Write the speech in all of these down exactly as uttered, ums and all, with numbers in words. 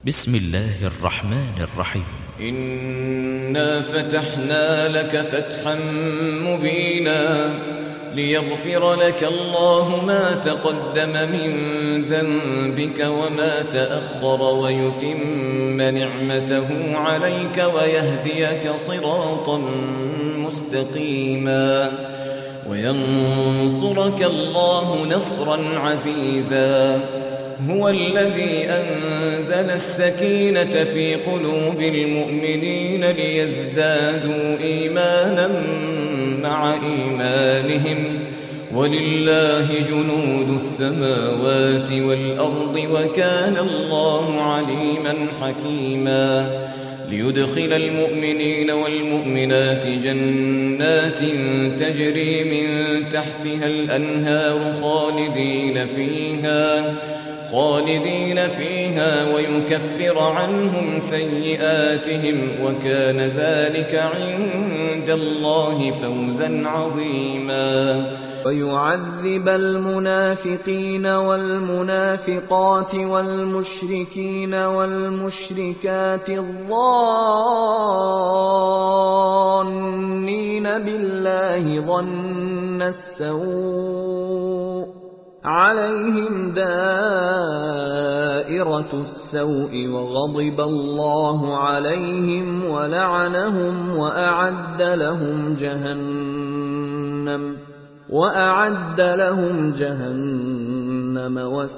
بسم الله الرحمن الرحيم. إنا فتحنا لك فتحا مبينا ليغفر لك الله ما تقدم من ذنبك وما تأخر ويتم نعمته عليك ويهديك صراطا مستقيما وينصرك الله نصرا عزيزا. هو الذي أنزل السكينة في قلوب المؤمنين ليزدادوا إيمانا مع إيمانهم ولله جنود السماوات والأرض وكان الله عليما حكيما. ليدخل المؤمنين والمؤمنات جنات تجري من تحتها الأنهار خالدين فيها خالدين فيها ويكفر عنهم سيئاتهم وكان ذلك عند الله فوزا عظيما. ويعذب المنافقين والمنافقات والمشركين والمشركات الظانين بالله ظن السوء عليهم دائرة السوء وغضب الله عليهم ولعنهم وأعد لهم جهنم وأعد لهم جهنم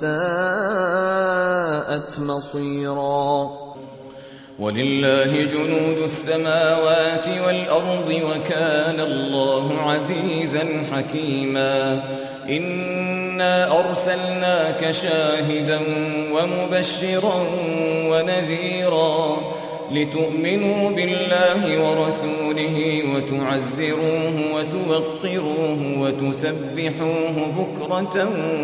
وساءت مصيرا. ولله جنود السماوات والأرض وكان الله عزيزا حكيما. إنا أرسلناك شاهدا ومبشرا ونذيرا لتؤمنوا بالله ورسوله وتعزروه وتوقروه وتسبحوه بكرة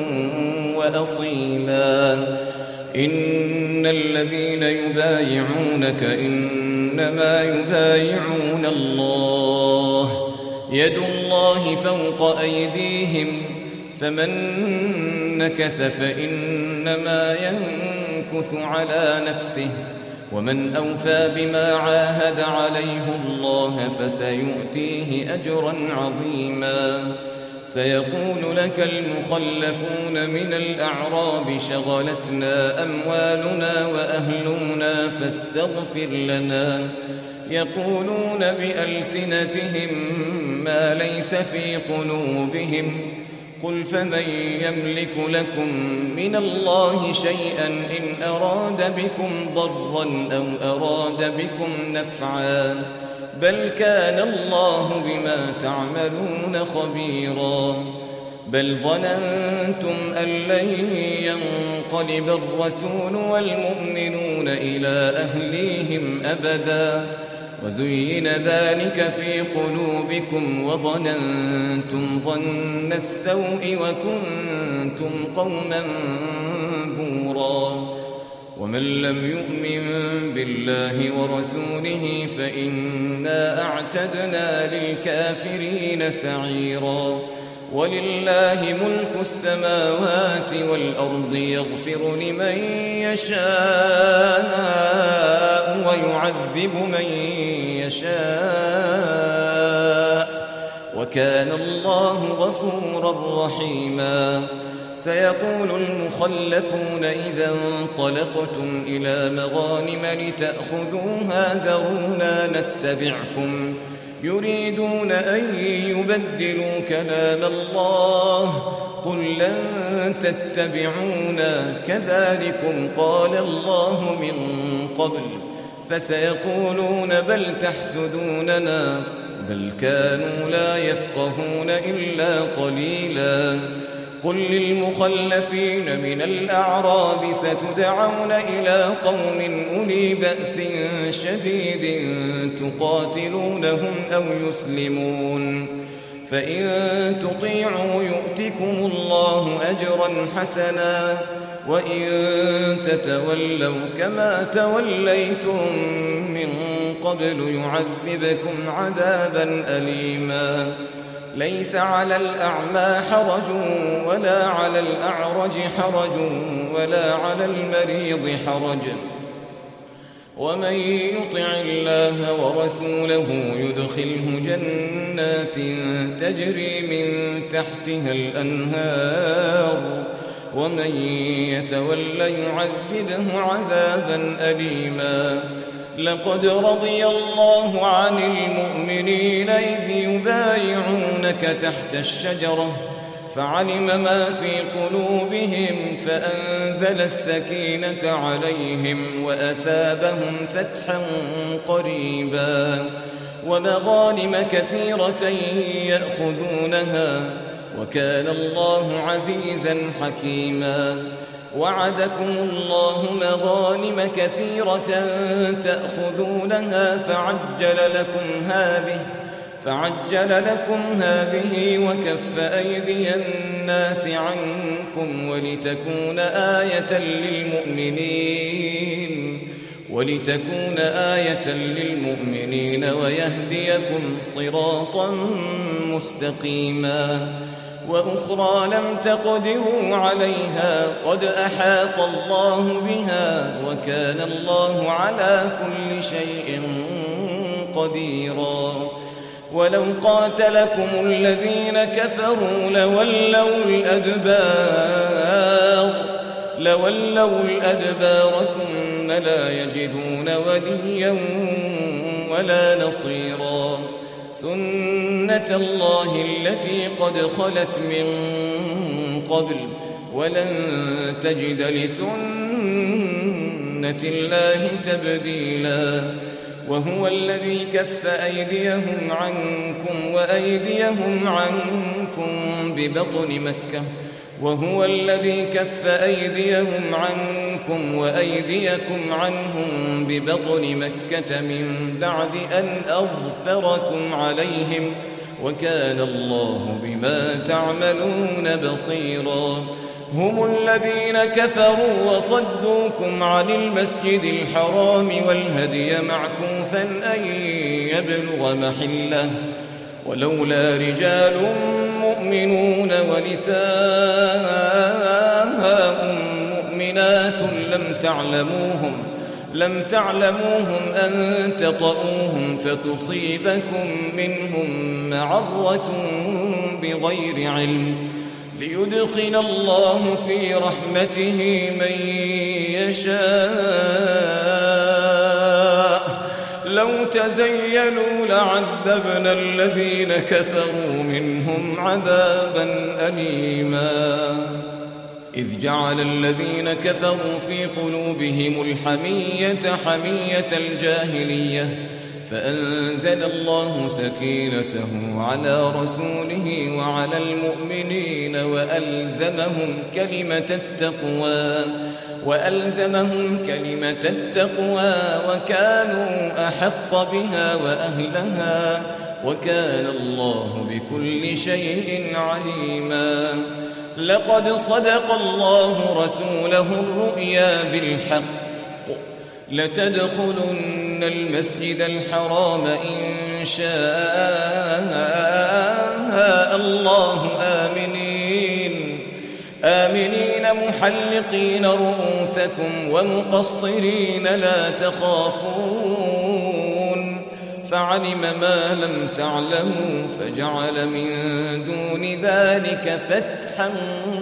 وأصيلا. إن الذين يبايعونك إنما يبايعون الله يد الله فوق أيديهم فمن نكث فإنما ينكث على نفسه ومن أوفى بما عاهد عليه الله فسيؤتيه أجرا عظيما. سيقول لك المخلفون من الأعراب شغلتنا أموالنا وأهلنا فاستغفر لنا يقولون بألسنتهم ما ليس في قلوبهم قل فمن يملك لكم من الله شيئا إن أراد بكم ضرا أو أراد بكم نفعا بل كان الله بما تعملون خبيرا. بل ظننتم أن لن ينقلب الرسول والمؤمنون إلى أهليهم أبدا وزين ذلك في قلوبكم وظننتم ظن السوء وكنتم قوما بورا. ومن لم يؤمن بالله ورسوله فإنا أعتدنا للكافرين سعيرا. ولله ملك السماوات والأرض يغفر لمن يشاء ويعذب من يشاء وكان الله غفورا رحيما. سيقول المخلفون إذا انطلقتم إلى مغانم لتأخذوها ذرونا نتبعكم يريدون أن يبدلوا كلام الله قل لن تتبعونا كذلكم قال الله من قبل فسيقولون بل تحسدوننا بل كانوا لا يفقهون إلا قليلا. قل للمخلفين من الأعراب ستدعون إلى قوم أولي بأس شديد تقاتلونهم أو يسلمون فإن تطيعوا يؤتكم الله أجرا حسنا وإن تتولوا كما توليتم من قبل يعذبكم عذابا أليما. ليس على الأعمى حرج ولا على الأعرج حرج ولا على المريض حرج ومن يطع الله ورسوله يدخله جنات تجري من تحتها الأنهار ومن يتول يعذبه عذابا أليما. لقد رضي الله عن المؤمنين إذ يبايعونك تحت الشجرة فعلم ما في قلوبهم فأنزل السكينة عليهم وأثابهم فتحا قريبا ومغانم كثيرة يأخذونها وكان الله عزيزا حكيما. وعدكم الله مغانم كثيرة تأخذونها فعجل لكم هذه فعجل لكم هذه وكف أيدي الناس عنكم ولتكون آية للمؤمنين ولتكون آية للمؤمنين ويهديكم صراطا مستقيما. وأخرى لم تقدروا عليها قد أحاط الله بها وكان الله على كل شيء قديرا. ولو قاتلكم الذين كفروا لولوا الأدبار لولوا الأدبار ثم لا يجدون وليا ولا نصيرا. سنة الله التي قد خلت من قبل ولن تجد لسنة الله تبديلا. وهو الذي كف أيديهم عنكم وأيديهم عنكم ببطن مكة وهو الذي كف أيديهم عنكم وأيديكم عنهم ببطن مكة من بعد أن أظفركم عليهم وكان الله بما تعملون بصيرا. هم الذين كفروا وصدوكم عن المسجد الحرام والهدي معكوفا أن يبلغ محله ولولا رجال مؤمنون ونساء مؤمنات لم تعلموهم لم تعلموهم أن تطؤوهم فتصيبكم منهم معرة بغير علم ليدخل الله في رحمته من يشاء. لو تزيلوا لعذبنا الذين كفروا منهم عذابا أليما. إذ جعل الذين كفروا في قلوبهم الحمية حمية الجاهلية فأنزل الله سكينته على رسوله وعلى المؤمنين وألزمهم كلمة التقوى وألزمهم كلمة التقوى وكانوا أحق بها وأهلها وكان الله بكل شيء عليما. لقد صدق الله رسوله الرؤيا بالحق لتدخلن المسجد الحرام إن شاء الله آمنين آمنين محلقين رؤوسكم ومقصرين لا تخافون فعلم ما لم تعلموا فجعل من دون ذلك فتحا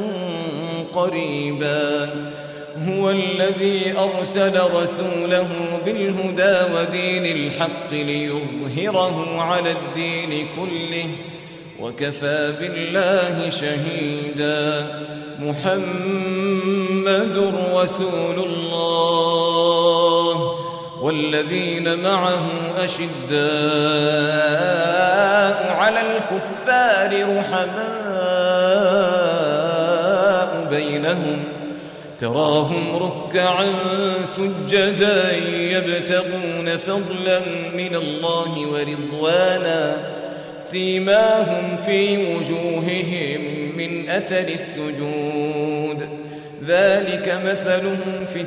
قريبا. هو الذي أرسل رسوله بالهدى ودين الحق ليظهره على الدين كله وكفى بالله شهيدا. محمد رسول الله والذين معه أشداء على الكفار رحماء بينهم تراهم ركعا سجدا يبتغون فضلا من الله ورضوانا سيماهم في وجوههم من أثر السجود ذلك مثلهم في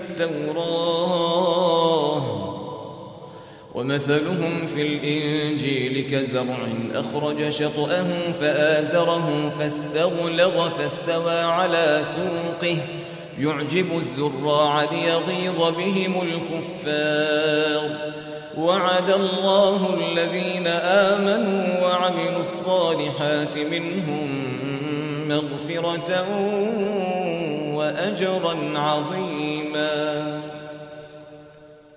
التوراة ومثلهم في الإنجيل كزرع أخرج شطأه فآزره فاستغلظ فاستوى على سوقه يعجب الزراع ليغيظ بهم الكفار وعد الله الذين آمنوا وعملوا الصالحات منهم مغفرة وأجرا عظيما